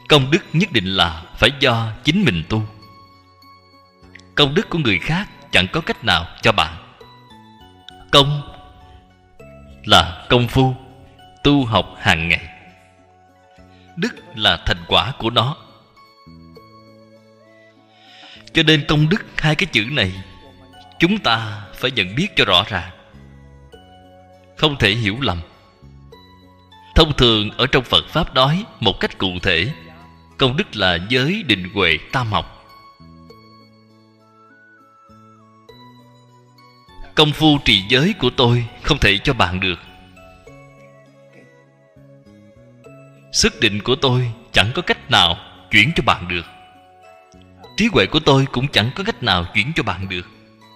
Công đức nhất định là phải do chính mình tu. Công đức của người khác chẳng có cách nào cho bạn. Công là công phu tu học hàng ngày, đức là thành quả của nó. Cho nên công đức, hai cái chữ này chúng ta phải nhận biết cho rõ ràng, không thể hiểu lầm. Thông thường ở trong Phật Pháp nói một cách cụ thể, công đức là giới, định, huệ, tam học. Công phu trì giới của tôi không thể cho bạn được. Sức định của tôi chẳng có cách nào chuyển cho bạn được. Trí huệ của tôi cũng chẳng có cách nào chuyển cho bạn được.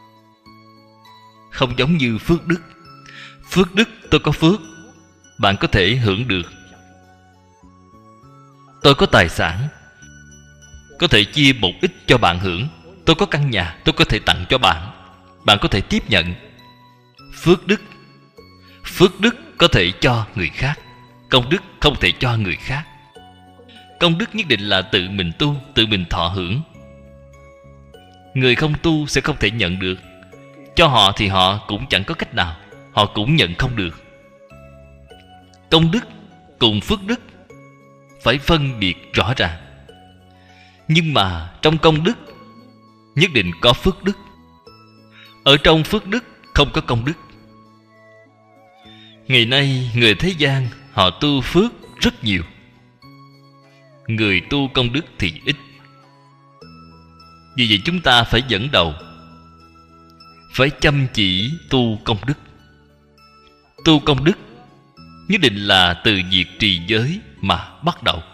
Không giống như phước đức. Phước đức tôi có phước, bạn có thể hưởng được. Tôi có tài sản, có thể chia một ít cho bạn hưởng. Tôi có căn nhà, tôi có thể tặng cho bạn, bạn có thể tiếp nhận. Phước đức, phước đức có thể cho người khác, công đức không thể cho người khác. Công đức nhất định là tự mình tu, tự mình thọ hưởng. Người không tu sẽ không thể nhận được. Cho họ thì họ cũng chẳng có cách nào, họ cũng nhận không được. Công đức cùng phước đức phải phân biệt rõ ràng. Nhưng mà trong công đức nhất định có phước đức, ở trong phước đức không có công đức. Ngày nay người thế gian họ tu phước rất nhiều, người tu công đức thì ít. Vì vậy chúng ta phải dẫn đầu, phải chăm chỉ tu công đức. Tu công đức nhất định là từ việc trì giới mà bắt đầu.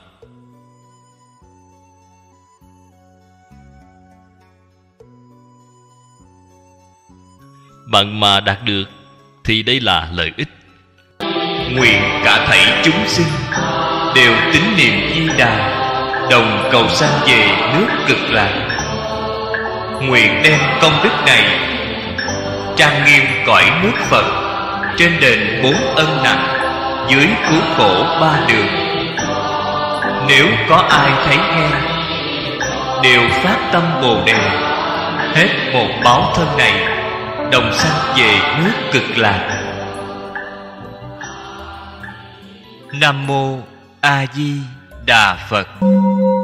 Bạn mà đạt được thì đây là lợi ích. Nguyện cả thảy chúng sinh đều tín niệm Di Đà, đồng cầu sanh về nước Cực Lạc. Nguyện đem công đức này trang nghiêm cõi nước Phật, trên đền 4 ân nặng, dưới cứu khổ 3 đường. Nếu có ai thấy nghe, đều phát tâm Bồ Đề, hết một báo thân này, đồng sanh về nước Cực Lạc. Nam Mô A Di Đà Phật.